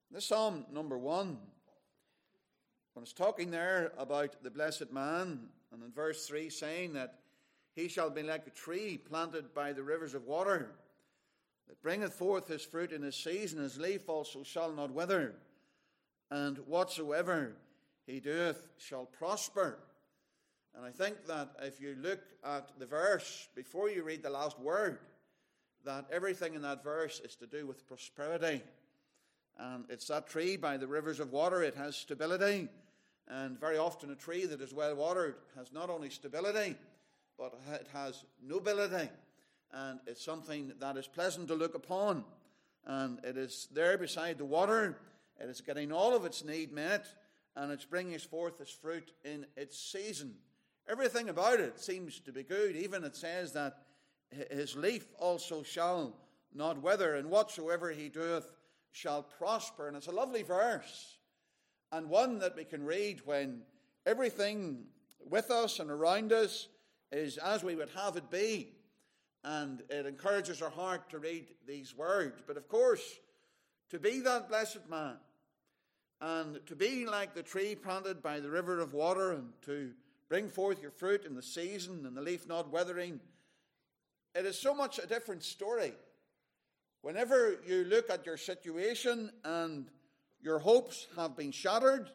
This Psalm number 1, when it's talking there about the blessed man, and in verse 3 saying that he shall be like a tree planted by the rivers of water, that bringeth forth his fruit in his season, his leaf also shall not wither, and whatsoever he doeth shall prosper. And I think that if you look at the verse, before you read the last word, that everything in that verse is to do with prosperity. And it's that tree by the rivers of water. It has stability. And very often a tree that is well watered has not only stability, but it has nobility. And it's something that is pleasant to look upon. And it is there beside the water. It is getting all of its need met. And it's bringing forth its fruit in its season. Everything about it seems to be good. Even it says that his leaf also shall not wither, and whatsoever he doeth shall prosper. And it's a lovely verse, and one that we can read when everything with us and around us is as we would have it be. And it encourages our heart to read these words. But of course, to be that blessed man, and to be like the tree planted by the river of water, and to bring forth your fruit in the season, and the leaf not withering, it is so much a different story. Whenever you look at your situation and your hopes have been shattered,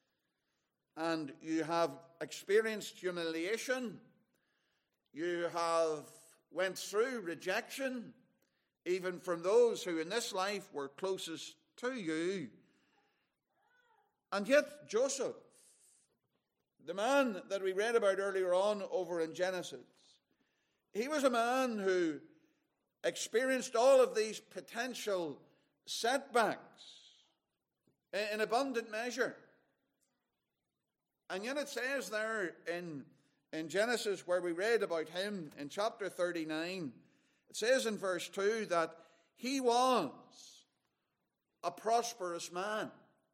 and you have experienced humiliation, you have went through rejection, even from those who in this life were closest to you. And yet Joseph, the man that we read about earlier on over in Genesis, he was a man who experienced all of these potential setbacks in abundant measure. And yet it says there in Genesis, where we read about him in chapter 39, it says in verse 2 that he was a prosperous man.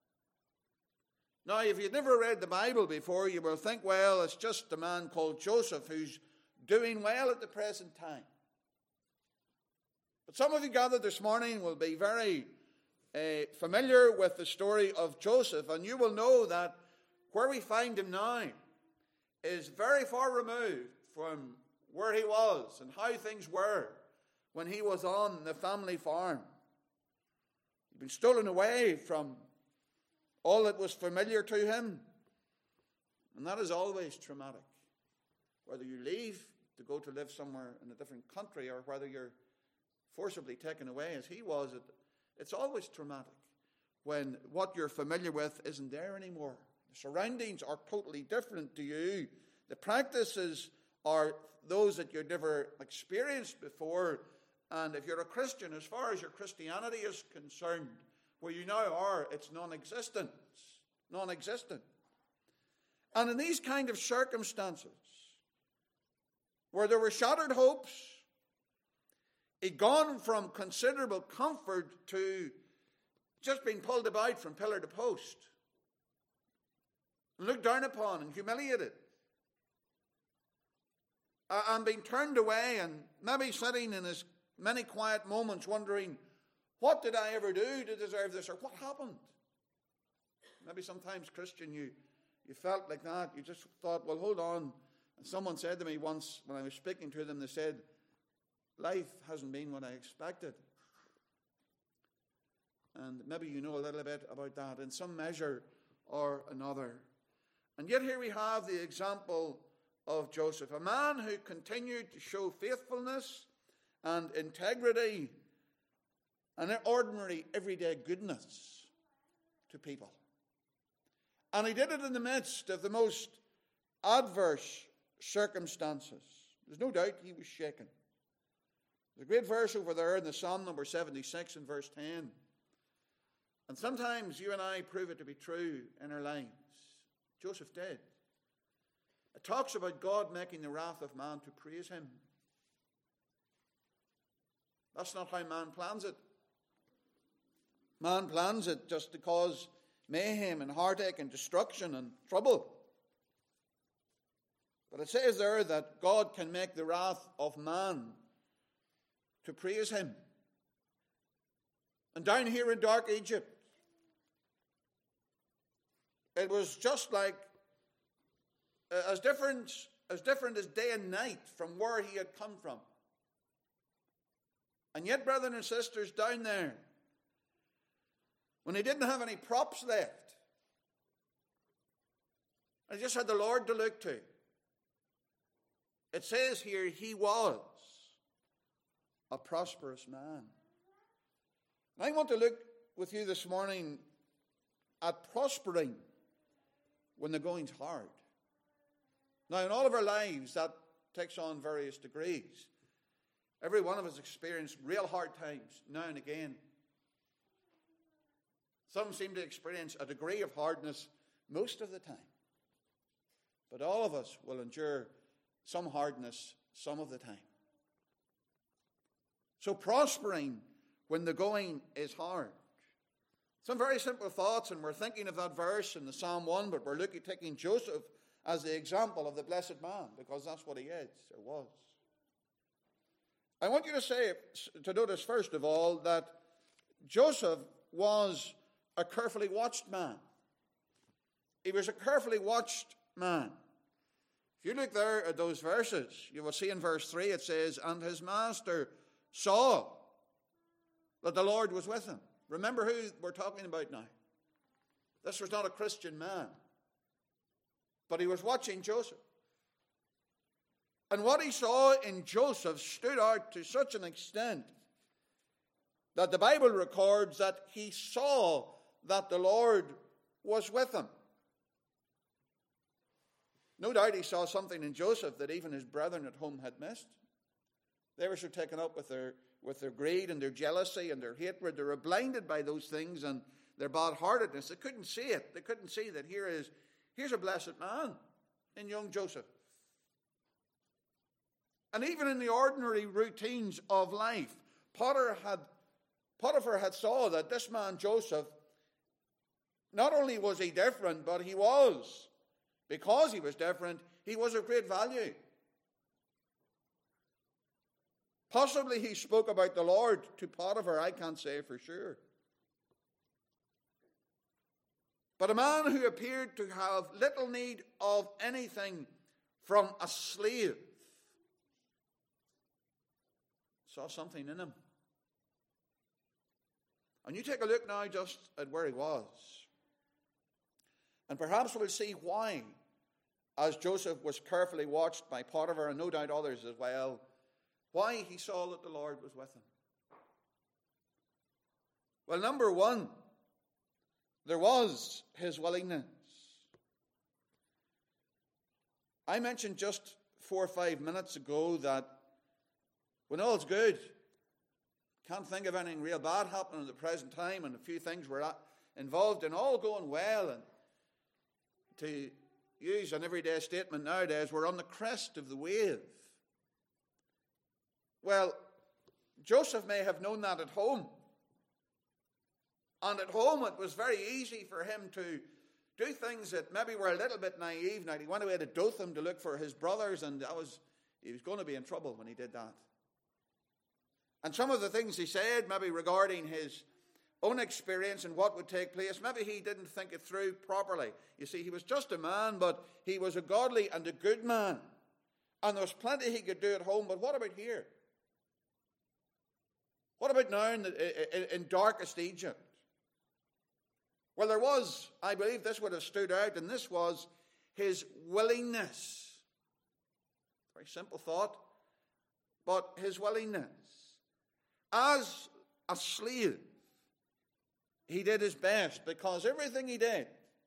Now, if you've never read the Bible before, you will think, well, it's just a man called Joseph who's doing well at the present time. But some of you gathered this morning will be very familiar with the story of Joseph, and you will know that where we find him now is very far removed from where he was and how things were when he was on the family farm. He'd been stolen away from all that was familiar to him, and that is always traumatic. Whether you leave to go to live somewhere in a different country, or whether you're forcibly taken away as he was, it's always traumatic when what you're familiar with isn't there anymore. The surroundings are totally different to you. The practices are those that you've never experienced before. And if you're a Christian, as far as your Christianity is concerned, where you now are, it's non-existent. Non-existent. And in these kind of circumstances, where there were shattered hopes, he'd gone from considerable comfort to just being pulled about from pillar to post, and looked down upon and humiliated, and being turned away, and maybe sitting in his many quiet moments wondering, what did I ever do to deserve this, or what happened? Maybe sometimes, Christian, you felt like that. You just thought, well, hold on. And someone said to me once when I was speaking to them, they said, life hasn't been what I expected. And maybe you know a little bit about that in some measure or another. And yet here we have the example of Joseph, a man who continued to show faithfulness and integrity and ordinary, everyday goodness to people. And he did it in the midst of the most adverse circumstances. There's no doubt he was shaken. There's a great verse over there in the Psalm number 76 and verse 10. And sometimes you and I prove it to be true in our lives. Joseph did. It talks about God making the wrath of man to praise him. That's not how man plans it. Man plans it just to cause mayhem and heartache and destruction and trouble. But it says there that God can make the wrath of man to praise him. And down here in dark Egypt, It was just like as different as day and night from where he had come from. And yet, brethren and sisters, down there, when he didn't have any props left, and he just had the Lord to look to, it says here, he was a prosperous man. And I want to look with you this morning at prospering when the going's hard. Now, in all of our lives, that takes on various degrees. Every one of us experienced real hard times now and again. Some seem to experience a degree of hardness most of the time. But all of us will endure some hardness some of the time. So prospering when the going is hard. Some very simple thoughts, and we're thinking of that verse in the Psalm 1, but we're taking Joseph as the example of the blessed man, because that's what he is, or was. I want you to notice first of all that Joseph was a carefully watched man. He was a carefully watched man. If you look there at those verses, you will see in verse 3 it says, and his master saw that the Lord was with him. Remember who we're talking about now. This was not a Christian man, but he was watching Joseph. And what he saw in Joseph stood out to such an extent that the Bible records that he saw that the Lord was with him. No doubt he saw something in Joseph that even his brethren at home had missed. They were so taken up with their greed and their jealousy and their hatred. They were blinded by those things and their bad-heartedness. They couldn't see it. They couldn't see that here's a blessed man in young Joseph. And even in the ordinary routines of life, Potiphar had saw that this man Joseph, not only was he different, but because he was different, he was of great value. Possibly he spoke about the Lord to Potiphar, I can't say for sure. But a man who appeared to have little need of anything from a slave saw something in him. And you take a look now just at where he was. And perhaps we'll see why, as Joseph was carefully watched by Potiphar, and no doubt others as well, why he saw that the Lord was with him. Well, number one, there was his willingness. I mentioned just 4 or 5 minutes ago that when all's good, can't think of anything real bad happening at the present time, and a few things we're involved in all going well, and to use an everyday statement nowadays, we're on the crest of the wave. Well, Joseph may have known that at home. And at home it was very easy for him to do things that maybe were a little bit naive. Now, he went away to Dothan to look for his brothers, and he was going to be in trouble when he did that. And some of the things he said, maybe regarding his own experience and what would take place, maybe he didn't think it through properly. You see, he was just a man, but he was a godly and a good man. And there was plenty he could do at home, but what about here? What about now in darkest Egypt? Well, there was, I believe this would have stood out, and this was his willingness. Very simple thought, but his willingness. As a slave, he did his best, because everything he did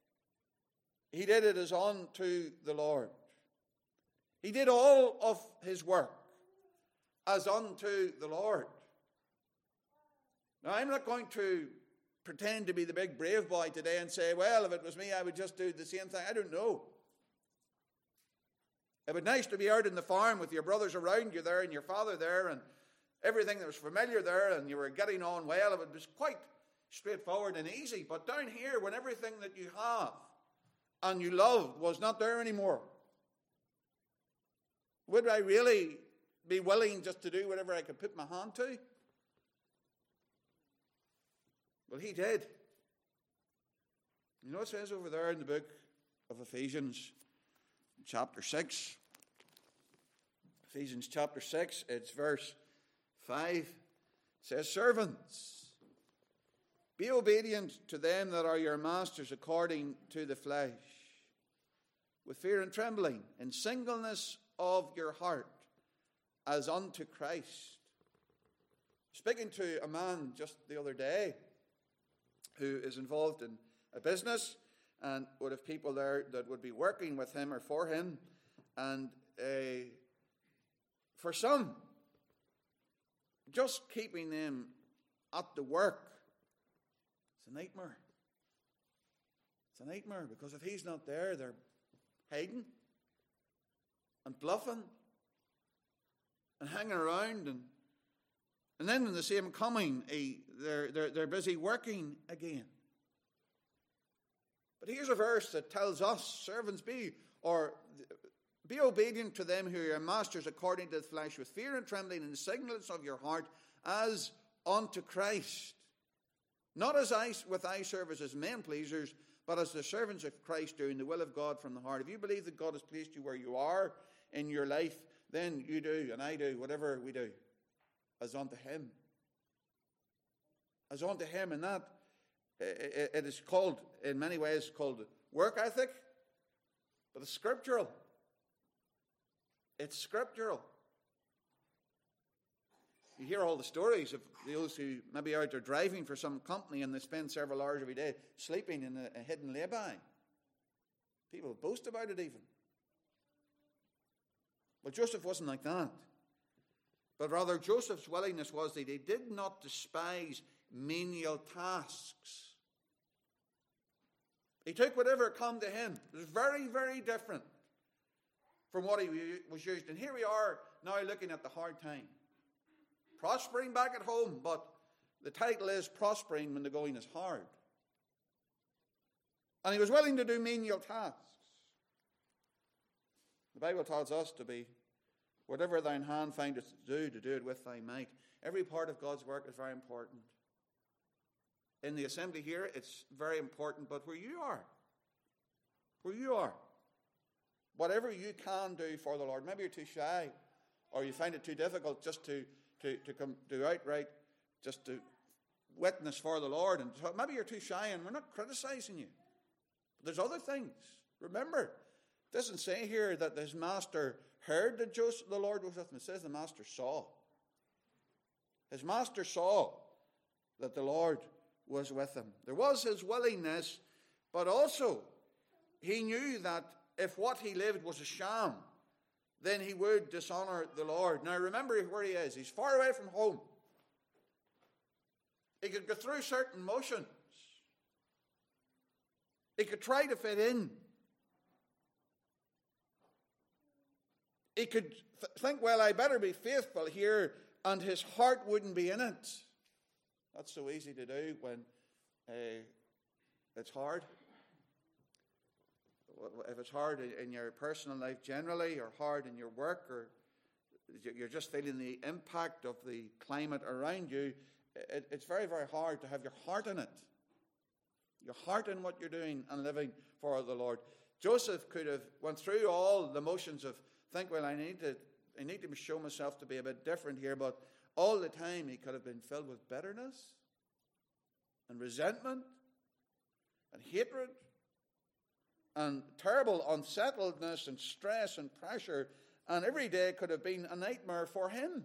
it as unto the Lord. He did all of his work as unto the Lord. Now, I'm not going to pretend to be the big brave boy today and say, well, if it was me, I would just do the same thing. I don't know. It would be nice to be out in the farm with your brothers around you there and your father there and everything that was familiar there, and you were getting on well. It was quite straightforward and easy. But down here, when everything that you have and you loved was not there anymore, would I really be willing just to do whatever I could put my hand to? Well, he did. You know what it says over there in the book of Ephesians, chapter 6? Ephesians chapter 6, it's verse 5. It says, servants, be obedient to them that are your masters according to the flesh, with fear and trembling, in singleness of your heart, as unto Christ. Speaking to a man just the other day who is involved in a business and would have people there that would be working with him or for him, and for some, just keeping them at the work, it's a nightmare. It's a nightmare, because if he's not there, they're hiding and bluffing and hanging around, and then when they see him coming, they're busy working again. But here's a verse that tells us, servants, be obedient to them who are your masters according to the flesh, with fear and trembling, in the singleness of your heart, as unto Christ. Not with eye service as men pleasers, but as the servants of Christ, doing the will of God from the heart. If you believe that God has placed you where you are in your life, then you do, and I do, whatever we do, as unto him. As unto him, and that it is called, in many ways, called work ethic, but it's scriptural. It's scriptural. You hear all the stories of those who maybe are out there driving for some company and they spend several hours every day sleeping in a hidden lay-by. People boast about it even. But Joseph wasn't like that. But rather, Joseph's willingness was that he did not despise menial tasks. He took whatever come to him. It was very, very different from what he was used. And here we are now looking at the hard time. Prospering back at home, but the title is prospering when the going is hard. And he was willing to do menial tasks. The Bible tells us to be, whatever thine hand findeth to do it with thy might. Every part of God's work is very important. In the assembly here, it's very important, but where you are, whatever you can do for the Lord, maybe you're too shy, or you find it too difficult just to come do outright, just to witness for the Lord, and maybe you're too shy, and we're not criticizing you. But there's other things. Remember, it doesn't say here that his master heard that the Lord was with him. It says the master saw. His master saw that the Lord was with him. There was his willingness, but also he knew that if what he lived was a sham, then he would dishonor the Lord. Now remember where he is. He's far away from home. He could go through certain motions. He could try to fit in. He could think, well, I better be faithful here, and his heart wouldn't be in it. That's so easy to do when it's hard. If it's hard in your personal life generally, or hard in your work, or you're just feeling the impact of the climate around you, it's very, very hard to have your heart in it. Your heart in what you're doing and living for the Lord. Joseph could have went through all the motions of think, well, I need to show myself to be a bit different here, but all the time he could have been filled with bitterness and resentment and hatred and terrible unsettledness and stress and pressure, and every day could have been a nightmare for him.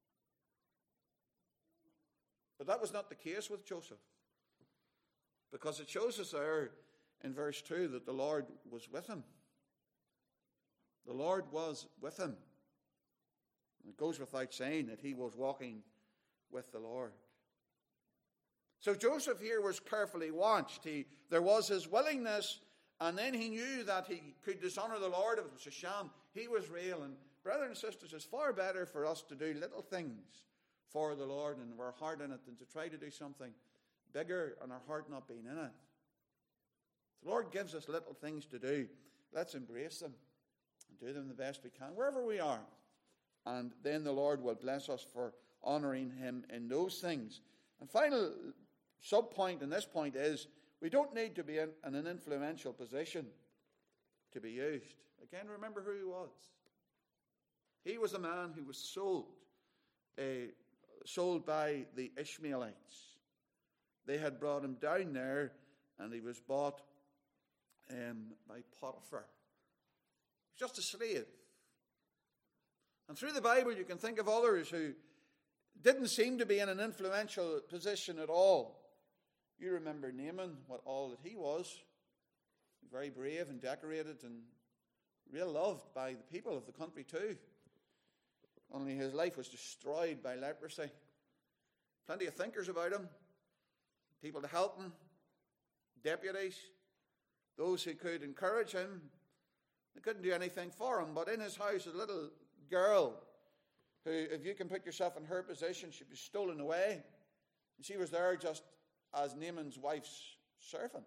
But that was not the case with Joseph, because it shows us there in verse 2 that the Lord was with him. The Lord was with him. It goes without saying that he was walking with the Lord. So Joseph here was carefully watched. There was his willingness, and then he knew that he could dishonor the Lord if it was a sham. He was real. And brothers and sisters, it's far better for us to do little things for the Lord and we're hard in it than to try to do something bigger and our heart not being in it. The Lord gives us little things to do. Let's embrace them and do them the best we can, wherever we are. And then the Lord will bless us for honoring him in those things. And final sub-point in this point is we don't need to be in an influential position to be used. Again, remember who he was. He was a man who was sold by the Ishmaelites. They had brought him down there, and he was bought by Potiphar. He was just a slave. And through the Bible, you can think of others who didn't seem to be in an influential position at all. You remember Naaman, what all that he was. Very brave and decorated and real loved by the people of the country too. Only his life was destroyed by leprosy. Plenty of thinkers about him. People to help him. Deputies. Those who could encourage him. They couldn't do anything for him. But in his house, a little girl who, if you can put yourself in her position, she'd be stolen away. And she was there just as Naaman's wife's servant.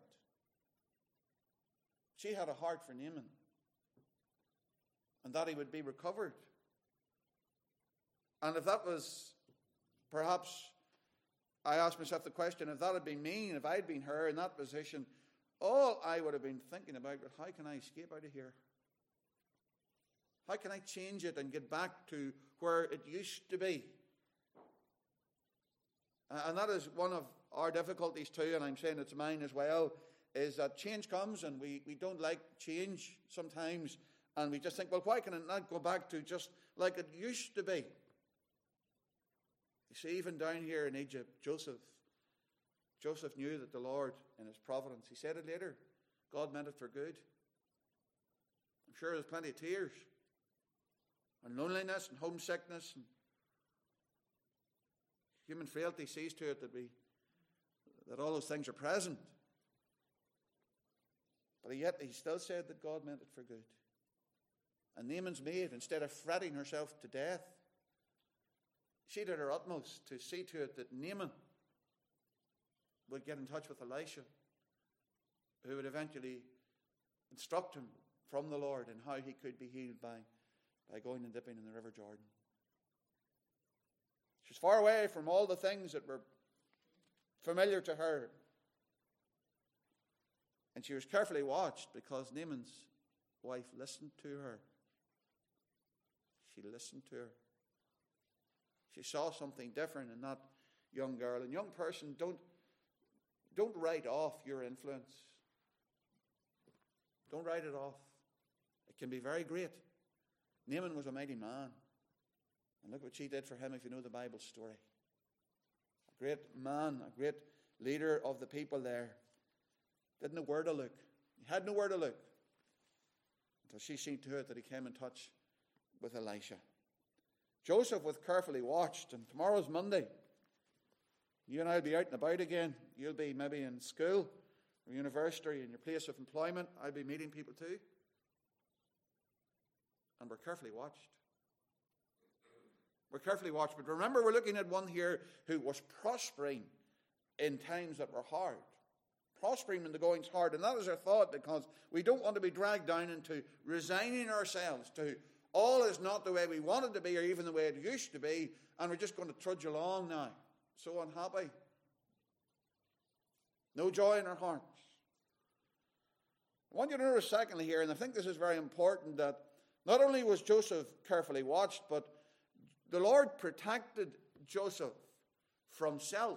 She had a heart for Naaman, and that he would be recovered. And if that was, perhaps, I asked myself the question, if that had been me, and if I'd been her in that position, all I would have been thinking about was, how can I escape out of here? How can I change it and get back to where it used to be? And that is one of our difficulties too, and I'm saying it's mine as well, is that change comes and we don't like change sometimes, and we just think, well, why can it not go back to just like it used to be? You see, even down here in Egypt, Joseph knew that the Lord, in his providence, he said it later, God meant it for good. I'm sure there's plenty of tears and loneliness and homesickness, and human frailty sees to it that all those things are present. But yet he still said that God meant it for good. And Naaman's maid, instead of fretting herself to death, she did her utmost to see to it that Naaman would get in touch with Elisha, who would eventually instruct him from the Lord in how he could be healed by going and dipping in the River Jordan. She was far away from all the things that were familiar to her. And she was carefully watched because Naaman's wife listened to her. She listened to her. She saw something different in that young girl. And young person, don't write off your influence. Don't write it off. It can be very great. Naaman was a mighty man. And look what she did for him if you know the Bible story. A great man, a great leader of the people there. Didn't know where to look. He had nowhere to look until she seen to it that he came in touch with Elisha. Joseph was carefully watched, and tomorrow's Monday. You and I will be out and about again. You'll be maybe in school or university, in your place of employment. I'll be meeting people too. And we're carefully watched. We're carefully watched. But remember, we're looking at one here who was prospering in times that were hard. Prospering when the going's hard. And that is our thought, because we don't want to be dragged down into resigning ourselves to all is not the way we want it to be or even the way it used to be, and we're just going to trudge along now. So unhappy. No joy in our hearts. I want you to notice secondly here, and I think this is very important, that not only was Joseph carefully watched, but the Lord protected Joseph from self.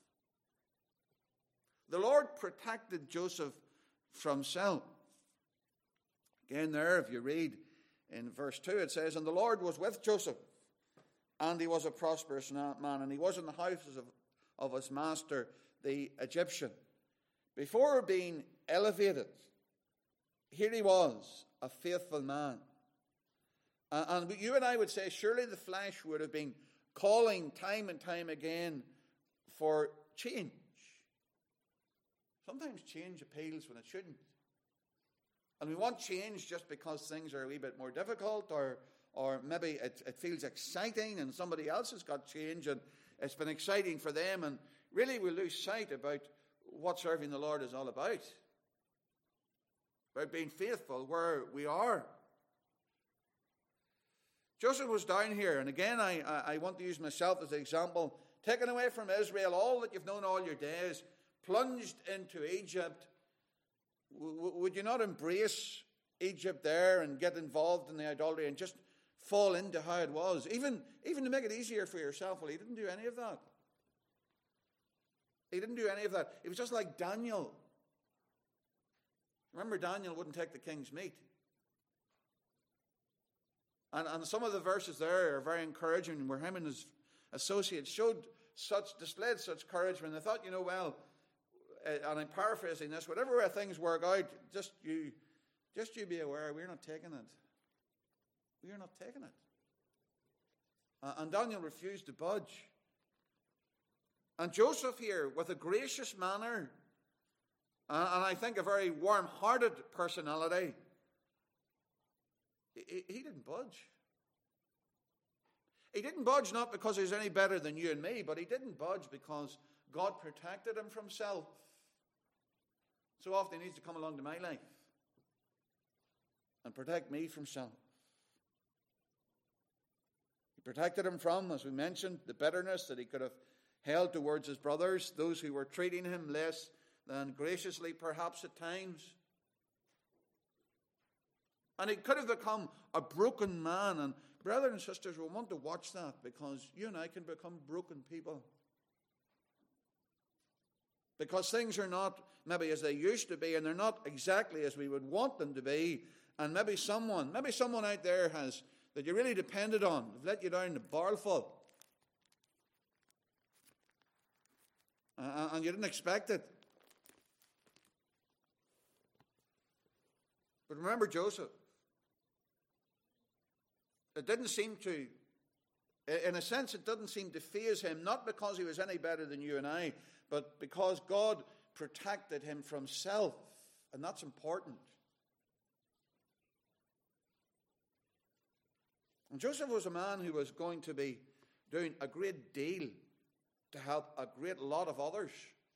The Lord protected Joseph from self. Again there, if you read in verse 2, it says, "And the Lord was with Joseph, and he was a prosperous man, and he was in the houses of his master, the Egyptian." Before being elevated, here he was, a faithful man. And you and I would say, surely the flesh would have been calling time and time again for change. Sometimes change appeals when it shouldn't. And we want change just because things are a wee bit more difficult, or maybe it feels exciting and somebody else has got change and it's been exciting for them. And really we lose sight about what serving the Lord is all about being faithful where we are. Joseph was down here, and again I want to use myself as an example taken away from Israel, all that you've known all your days, plunged into Egypt, would you not embrace Egypt there and get involved in the idolatry and just fall into how it was? Even to make it easier for yourself. Well, he didn't do any of that. He didn't do any of that. He was just like Daniel. Remember, Daniel wouldn't take the king's meat. And some of the verses there are very encouraging, where him and his associates displayed such courage when they thought, well, and I'm paraphrasing this, whatever way things work out, just you be aware, we're not taking it. We are not taking it. And Daniel refused to budge. And Joseph here, with a gracious manner, and I think a very warm-hearted personality, he didn't budge. He didn't budge not because he's any better than you and me, but he didn't budge because God protected him from self. So often he needs to come along to my life and protect me from self. He protected him from, as we mentioned, the bitterness that he could have held towards his brothers, those who were treating him less than graciously perhaps at times. And he could have become a broken man. And brothers and sisters, we want to watch that, because you and I can become broken people. Because things are not maybe as they used to be, and they're not exactly as we would want them to be. And maybe someone out there that you really depended on, have let you down the barrel full. And you didn't expect it. But remember Joseph. It didn't seem to, in a sense, it didn't seem to faze him, not because he was any better than you and I, but because God protected him from self. And that's important. And Joseph was a man who was going to be doing a great deal to help a great lot of others.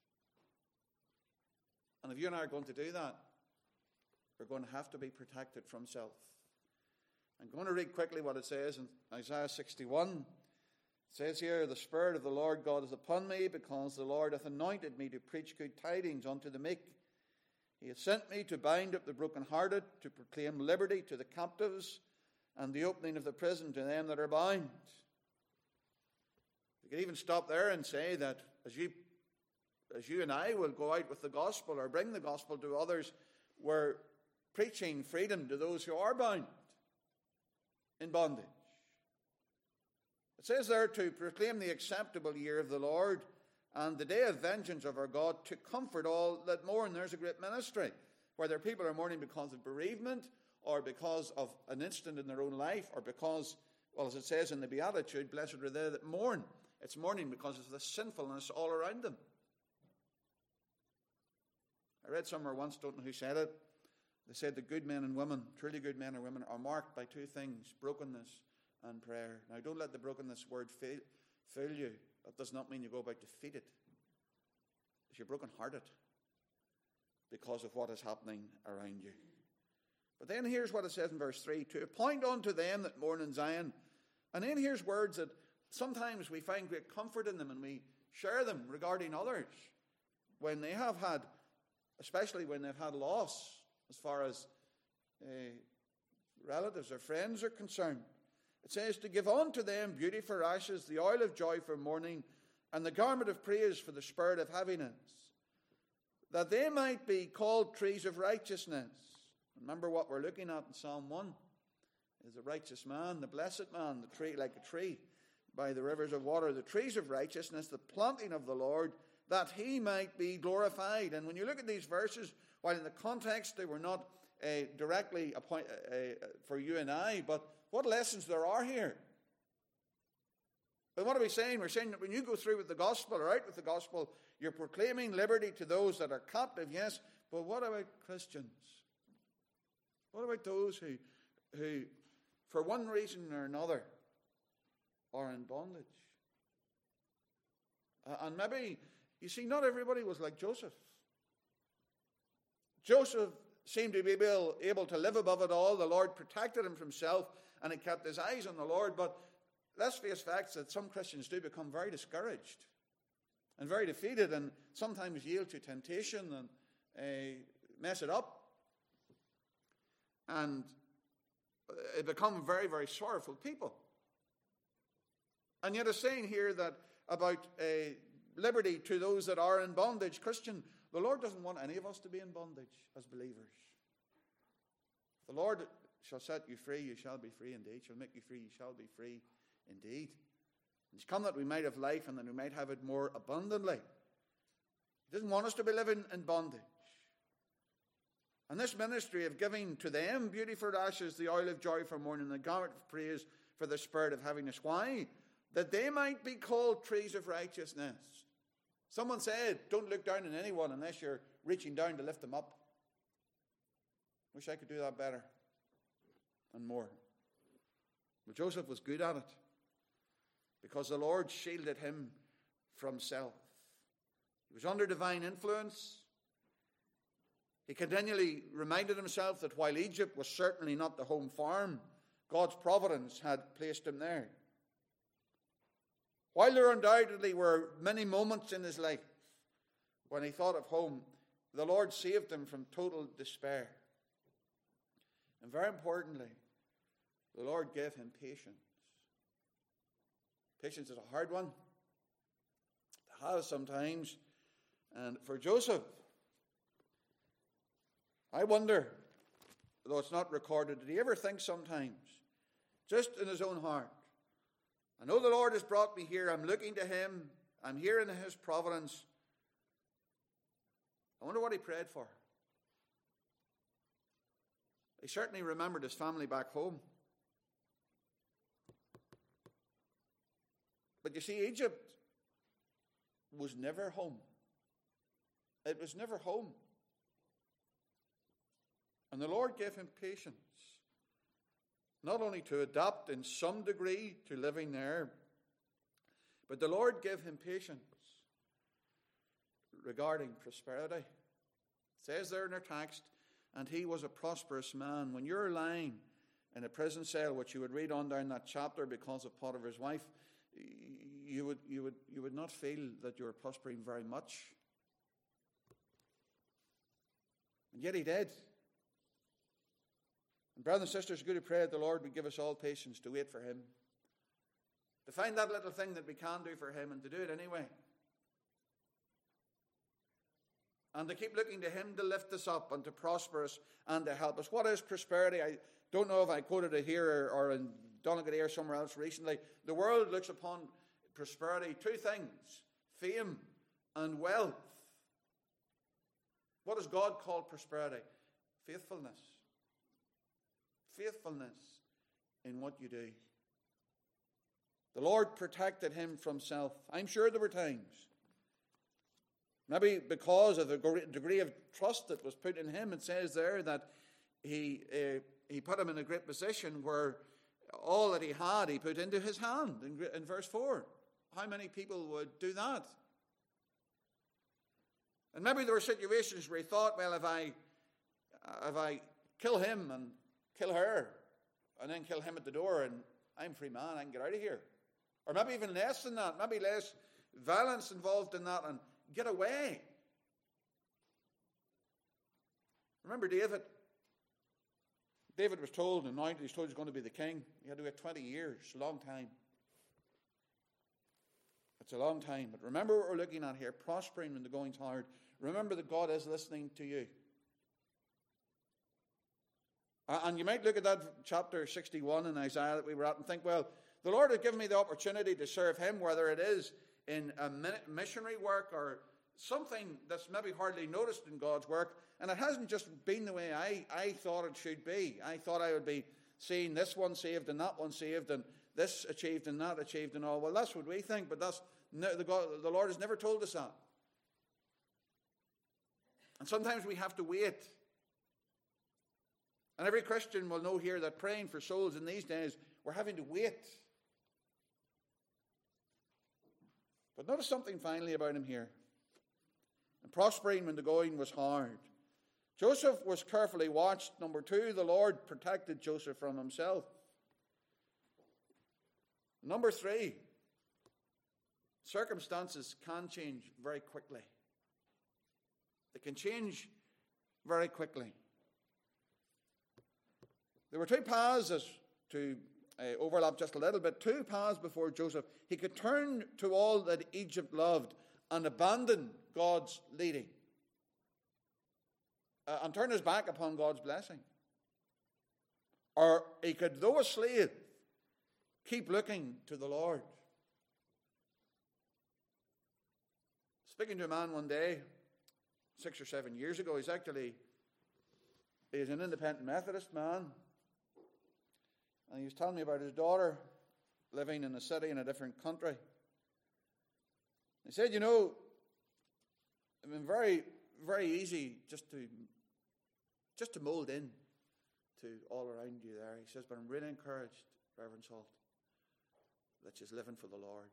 And if you and I are going to do that, we're going to have to be protected from self. I'm going to read quickly what it says in Isaiah 61. It says here, "The Spirit of the Lord God is upon me, because the Lord hath anointed me to preach good tidings unto the meek. He hath sent me to bind up the brokenhearted, to proclaim liberty to the captives, and the opening of the prison to them that are bound." We could even stop there and say that as you and I will go out with the gospel or bring the gospel to others, we're preaching freedom to those who are bound in bondage. It says there to proclaim the acceptable year of the Lord and the day of vengeance of our God, to comfort all that mourn. There's a great ministry, whether people are mourning because of bereavement or because of an instant in their own life, or because, well, as it says in the Beatitude, blessed are they that mourn. It's mourning because of the sinfulness all around them. I read somewhere once, don't know who said it, they said the good men and women, truly good men and women, are marked by two things: brokenness and prayer. Now, don't let the brokenness word fool you. That does not mean you go about to feed it. You're brokenhearted because of what is happening around you. But then here's what it says in verse 3, "To appoint unto them that mourn in Zion." And then here's words that sometimes we find great comfort in them, and we share them regarding others when they have had, especially when they've had loss as far as relatives or friends are concerned. It says, "To give unto them beauty for ashes, the oil of joy for mourning, and the garment of praise for the spirit of heaviness, that they might be called trees of righteousness." Remember what we're looking at in Psalm 1 is the righteous man, the blessed man, the tree like a tree by the rivers of water, the trees of righteousness, the planting of the Lord, that he might be glorified. And when you look at these verses, while in the context they were not directly for you and I, but what lessons there are here. But what are we saying? We're saying that when you go through with the gospel, or out with the gospel, you're proclaiming liberty to those that are captive, yes, but what about Christians? What about those who for one reason or another, are in bondage? And maybe, you see, not everybody was like Joseph. Joseph seemed to be able to live above it all. The Lord protected him from self, and he kept his eyes on the Lord. But let's face facts that some Christians do become very discouraged and very defeated and sometimes yield to temptation and mess it up. And they become very, very sorrowful people. And yet it's saying here that about liberty to those that are in bondage. Christian, the Lord doesn't want any of us to be in bondage as believers. The Lord shall set you free, you shall be free indeed. Shall make you free, you shall be free indeed. He's come that we might have life and that we might have it more abundantly. He doesn't want us to be living in bondage. And this ministry of giving to them beauty for ashes, the oil of joy for mourning, the garment of praise for the spirit of heaviness. Why? That they might be called trees of righteousness. Someone said, don't look down on anyone unless you're reaching down to lift them up. Wish I could do that better and more. Well, Joseph was good at it because the Lord shielded him from self. He was under divine influence. He continually reminded himself that while Egypt was certainly not the home farm, God's providence had placed him there. While there undoubtedly were many moments in his life when he thought of home, the Lord saved him from total despair. And very importantly, the Lord gave him patience. Patience is a hard one. It has sometimes. And for Joseph, I wonder, though it's not recorded, did he ever think sometimes, just in his own heart, I know the Lord has brought me here, I'm looking to him, I'm here in his providence. I wonder what he prayed for. He certainly remembered his family back home. But you see, Egypt was never home. It was never home. And the Lord gave him patience, not only to adapt in some degree to living there, but the Lord gave him patience regarding prosperity. It says there in our text, and he was a prosperous man. When you're lying in a prison cell, which you would read on down that chapter because of Potiphar's wife, you would not feel that you were prospering very much. And yet he did. And brothers and sisters, good to pray that the Lord would give us all patience to wait for him, to find that little thing that we can do for him and to do it anyway. And to keep looking to him to lift us up and to prosper us and to help us. What is prosperity? I don't know if I quoted it here or in Donegal or somewhere else recently. The world looks upon prosperity, two things, fame and wealth. What does God call prosperity? Faithfulness. Faithfulness in what you do. The Lord protected him from self. I'm sure there were times, maybe because of the degree of trust that was put in him, it says there that he put him in a great position where all that he had, he put into his hand in verse 4. How many people would do that? And maybe there were situations where he thought, well, if I kill him and kill her and then kill him at the door and I'm a free man, I can get out of here. Or maybe even less than that, maybe less violence involved in that and get away. Remember David? David was told, and now he's told he's going to be the king. He had to wait 20 years, a long time. It's a long time. But remember what we're looking at here, prospering when the going's hard. Remember that God is listening to you. And you might look at that chapter 61 in Isaiah that we were at and think, well, the Lord has given me the opportunity to serve him, whether it is in a missionary work or something that's maybe hardly noticed in God's work. And it hasn't just been the way I thought it should be. I thought I would be seeing this one saved and that one saved and this achieved and that achieved and all. Well, that's what we think, but the Lord has never told us that. And sometimes we have to wait. And every Christian will know here that praying for souls in these days, we're having to wait. But notice something finally about him here. And prospering when the going was hard. Joseph was carefully watched. Number 2, the Lord protected Joseph from himself. Number 3, circumstances can change very quickly. They can change very quickly. There were 2 paths, as to overlap just a little bit, 2 paths before Joseph. He could turn to all that Egypt loved and abandon God's leading, and turn his back upon God's blessing. Or he could, though a slave, keep looking to the Lord. Speaking to a man one day, 6 or 7 years ago, he's an independent Methodist man, and he was telling me about his daughter living in a city in a different country. He said, it's been very, very easy just to mould in to all around you there. He says, but I'm really encouraged, Reverend Salt, that she's living for the Lord.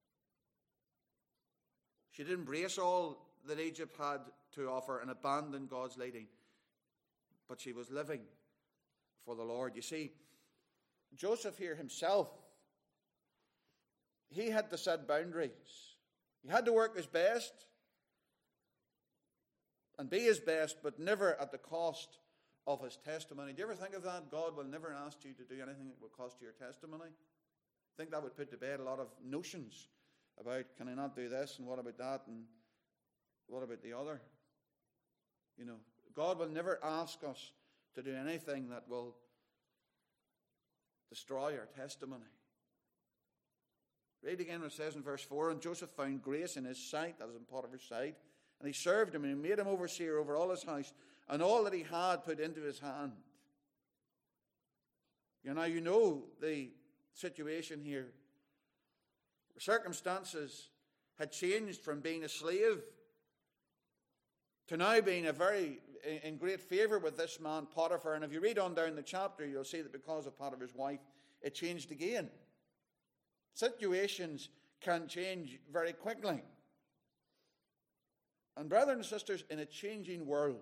She didn't embrace all that Egypt had to offer and abandon God's leading, but she was living for the Lord. You see, Joseph here himself, he had to set boundaries. He had to work his best and be his best, but never at the cost of his testimony. Do you ever think of that? God will never ask you to do anything that will cost you your testimony. I think that would put to bed a lot of notions about, can I not do this, and what about that, and what about the other? God will never ask us to do anything that will destroy our testimony. Read again what it says in verse 4, and Joseph found grace in his sight, that is in Potiphar's sight, and he served him, and he made him overseer over all his house, and all that he had put into his hand. You know the situation here. Circumstances had changed from being a slave to now being in great favour with this man Potiphar. And if you read on down the chapter, you'll see that because of Potiphar's wife, it changed again. Situations can change very quickly. And brothers and sisters, in a changing world,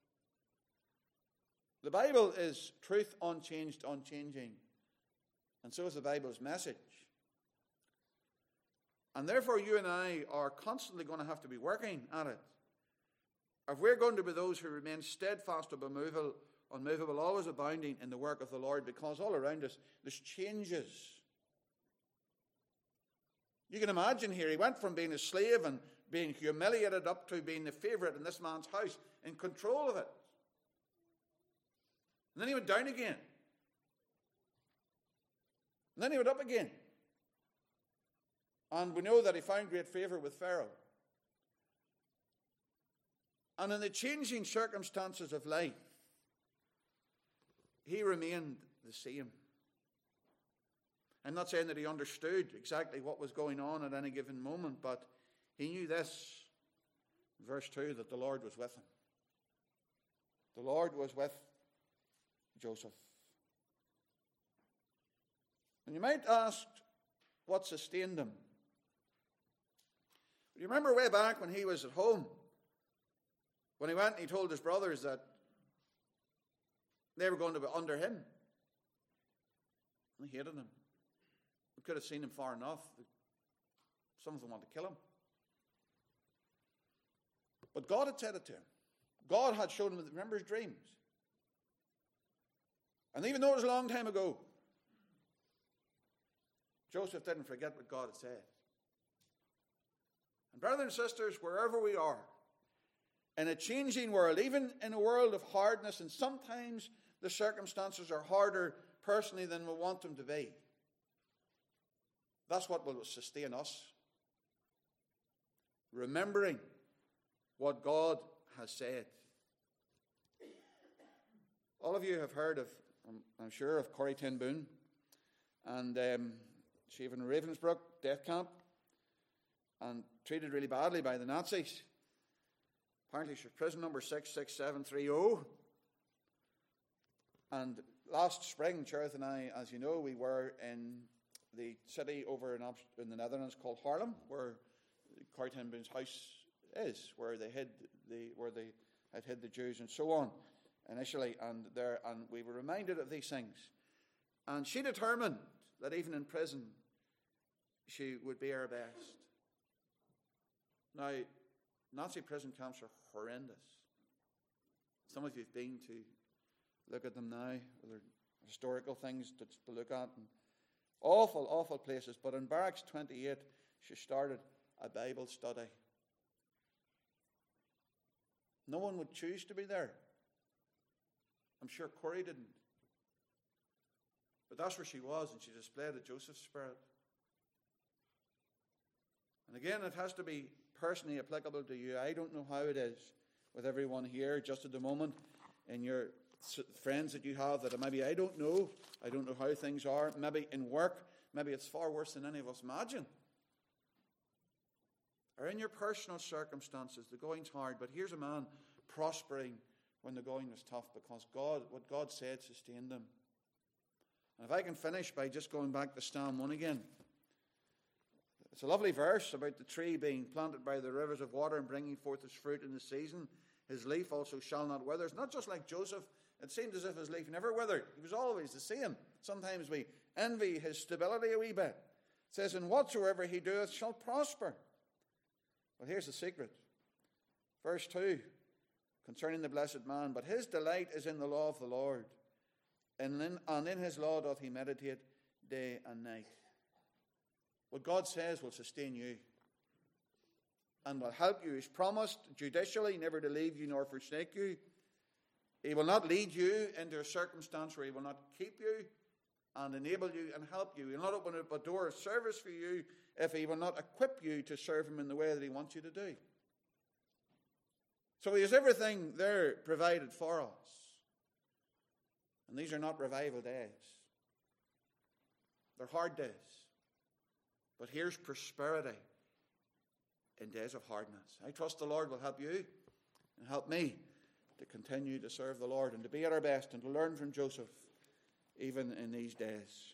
the Bible is truth unchanged, unchanging. And so is the Bible's message. And therefore you and I are constantly going to have to be working at it. If we're going to be those who remain steadfast, unmovable, always abounding in the work of the Lord, because all around us there's changes. You can imagine here, he went from being a slave and being humiliated up to being the favourite in this man's house, in control of it. And then he went down again. And then he went up again. And we know that he found great favour with Pharaoh. And in the changing circumstances of life, he remained the same. I'm not saying that he understood exactly what was going on at any given moment, but he knew this, verse 2, that the Lord was with him. The Lord was with Joseph. And you might ask, what sustained him? You remember way back when he was at home, when he went and he told his brothers that they were going to be under him. And they hated him. We could have seen him far enough. Some of them wanted to kill him. But God had said it to him. God had shown him, remember his dreams. And even though it was a long time ago, Joseph didn't forget what God had said. And brothers and sisters, wherever we are, in a changing world, even in a world of hardness, and sometimes the circumstances are harder personally than we want them to be, that's what will sustain us. Remembering what God has said. All of you have heard of, I'm sure, of Corrie ten Boom and she was in Ravensbrück death camp and treated really badly by the Nazis. Apparently she was prison number 66730. And last spring, Cherith and I, as you know, we were in the city over in the Netherlands called Haarlem, where Corrie ten Boom's house is, where they had hid the Jews and so on initially, and we were reminded of these things. And she determined that even in prison she would be our best. Now, Nazi prison camps are horrendous. Some of you have been to look at them now. They're historical things to look at. And awful, awful places. But in Barracks 28, she started a Bible study. No one would choose to be there. I'm sure Corrie didn't. But that's where she was, and she displayed a Joseph spirit. And again, it has to be personally applicable to you. I don't know how it is with everyone here just at the moment, and your friends that you have that maybe I don't know how things are. Maybe in work, maybe it's far worse than any of us imagine. Or in your personal circumstances, the going's hard, but here's a man prospering when the going was tough because what God said sustained him. And if I can finish by just going back to Psalm 1 again. It's a lovely verse about the tree being planted by the rivers of water and bringing forth its fruit in the season. His leaf also shall not wither. It's not just like Joseph. It seemed as if his leaf never withered. He was always the same. Sometimes we envy his stability a wee bit. It says, and whatsoever he doeth shall prosper. Well, here's the secret. Verse 2, concerning the blessed man, but his delight is in the law of the Lord, and in his law doth he meditate day and night. What God says will sustain you and will help you. He's promised judicially never to leave you nor forsake you. He will not lead you into a circumstance where he will not keep you and enable you and help you. He will not open up a door of service for you if he will not equip you to serve him in the way that he wants you to do. So he has everything there provided for us. And these are not revival days. They're hard days. But here's prosperity in days of hardness. I trust the Lord will help you and help me to continue to serve the Lord and to be at our best and to learn from Joseph even in these days.